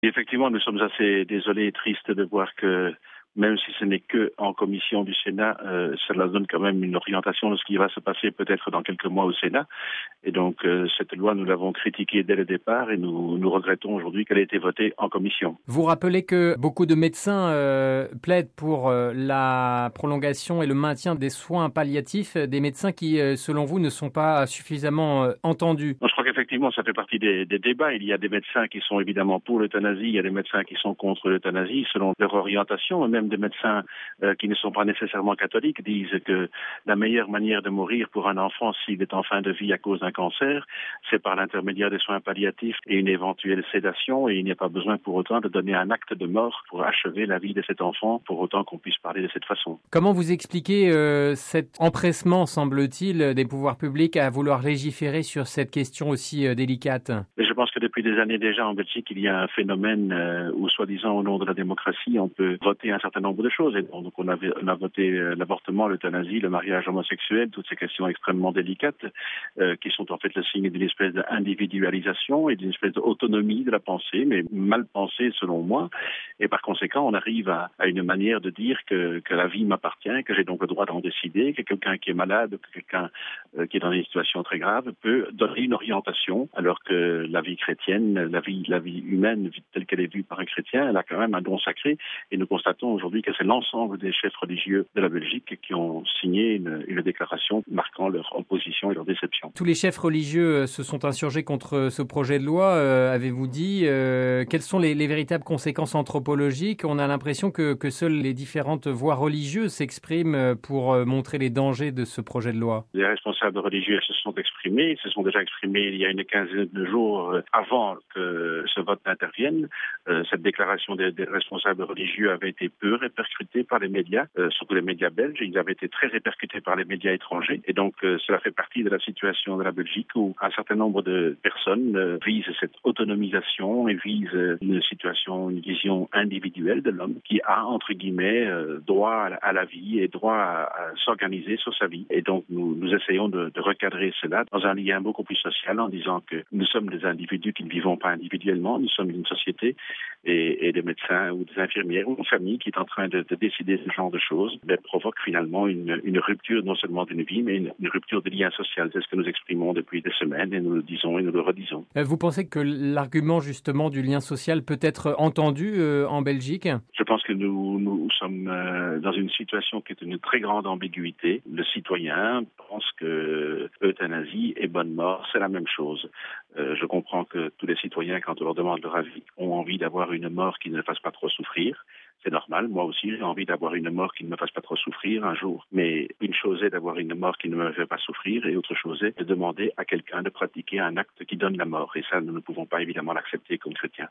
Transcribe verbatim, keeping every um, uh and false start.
effectivement, nous sommes assez désolés et tristes de voir que, même si ce n'est que en commission du Sénat, euh, cela donne quand même une orientation de ce qui va se passer peut-être dans quelques mois au Sénat. Et donc, euh, cette loi, nous l'avons critiquée dès le départ et nous, nous regrettons aujourd'hui qu'elle ait été votée en commission. Vous rappelez que beaucoup de médecins euh, plaident pour euh, la prolongation et le maintien des soins palliatifs, des médecins qui, euh, selon vous, ne sont pas suffisamment euh, entendus. Je crois qu'effectivement, ça fait partie des, des débats. Il y a des médecins qui sont évidemment pour l'euthanasie, il y a des médecins qui sont contre l'euthanasie, selon leur orientation, et même des médecins euh, qui ne sont pas nécessairement catholiques disent que la meilleure manière de mourir pour un enfant s'il est en fin de vie à cause d'un cancer, c'est par l'intermédiaire des soins palliatifs et une éventuelle sédation, et il n'y a pas besoin pour autant de donner un acte de mort pour achever la vie de cet enfant, pour autant qu'on puisse parler de cette façon. Comment vous expliquez euh, cet empressement, semble-t-il, des pouvoirs publics à vouloir légiférer sur cette question aussi euh, délicate? Mais je pense que depuis des années déjà en Belgique, il y a un phénomène euh, où, soi-disant, au nom de la démocratie, on peut voter un certain nombre de choses. Et donc, on, avait, on a voté euh, l'avortement, l'euthanasie, le mariage homosexuel, toutes ces questions extrêmement délicates euh, qui sont en fait le signe d'une espèce d'individualisation et d'une espèce d'autonomie de la pensée, mais mal pensée selon moi. Et par conséquent, on arrive à, à une manière de dire que, que la vie m'appartient, que j'ai donc le droit d'en décider, que quelqu'un qui est malade, que quelqu'un euh, qui est dans une situation très grave peut donner une orientation, alors que la vie chrétienne, la vie, la vie humaine telle qu'elle est vue par un chrétien, elle a quand même un don sacré. Et nous constatons aujourd'hui que c'est l'ensemble des chefs religieux de la Belgique qui ont signé une, une déclaration marquant leur opposition et leur déception. Tous les chefs religieux se sont insurgés contre ce projet de loi, euh, avez-vous dit. Euh, quelles sont les, les véritables conséquences anthropologiques? On a l'impression que, que seules les différentes voix religieuses s'expriment pour montrer les dangers de ce projet de loi. Les responsables religieux se sont exprimés, se sont déjà exprimés il y a une quinzaine de jours avant que ce vote n'intervienne. Euh, cette déclaration des, des responsables religieux avait été peu répercutée par les médias, euh, surtout les médias belges. Ils avaient été très répercutés par les médias étrangers. Et donc, euh, cela fait partie de la situation de la Belgique où un certain nombre de personnes euh, visent cette autonomisation et visent euh, une situation, une vision individuelle de l'homme qui a, entre guillemets, euh, droit à la, à la vie et droit à, à s'organiser sur sa vie. Et donc, nous, nous essayons de, de recadrer cela dans un lien beaucoup plus social en disant que nous sommes des individus qui ne vivons pas individuellement, nous sommes une société et, et des médecins ou des infirmières ou une famille qui est en train de, de décider ce genre de choses, mais provoque finalement une, une rupture non seulement d'une vie, mais une, une rupture de lien social. C'est ce que nous exprimons depuis des semaines et nous le disons et nous le redisons. Vous pensez que l'argument justement du lien social peut être entendu euh, en Belgique? Je pense que nous, nous sommes euh, dans une situation qui est une très grande ambiguïté. Le citoyen pense que euthanasie et bonne mort, c'est la même chose. Euh, je comprends que tous les citoyens, quand on leur demande leur avis, ont envie d'avoir une mort qui ne les fasse pas trop souffrir. C'est normal, moi aussi j'ai envie d'avoir une mort qui ne me fasse pas trop souffrir un jour. Mais une chose est d'avoir une mort qui ne me fait pas souffrir et autre chose est de demander à quelqu'un de pratiquer un acte qui donne la mort. Et ça, nous ne pouvons pas évidemment l'accepter comme chrétiens.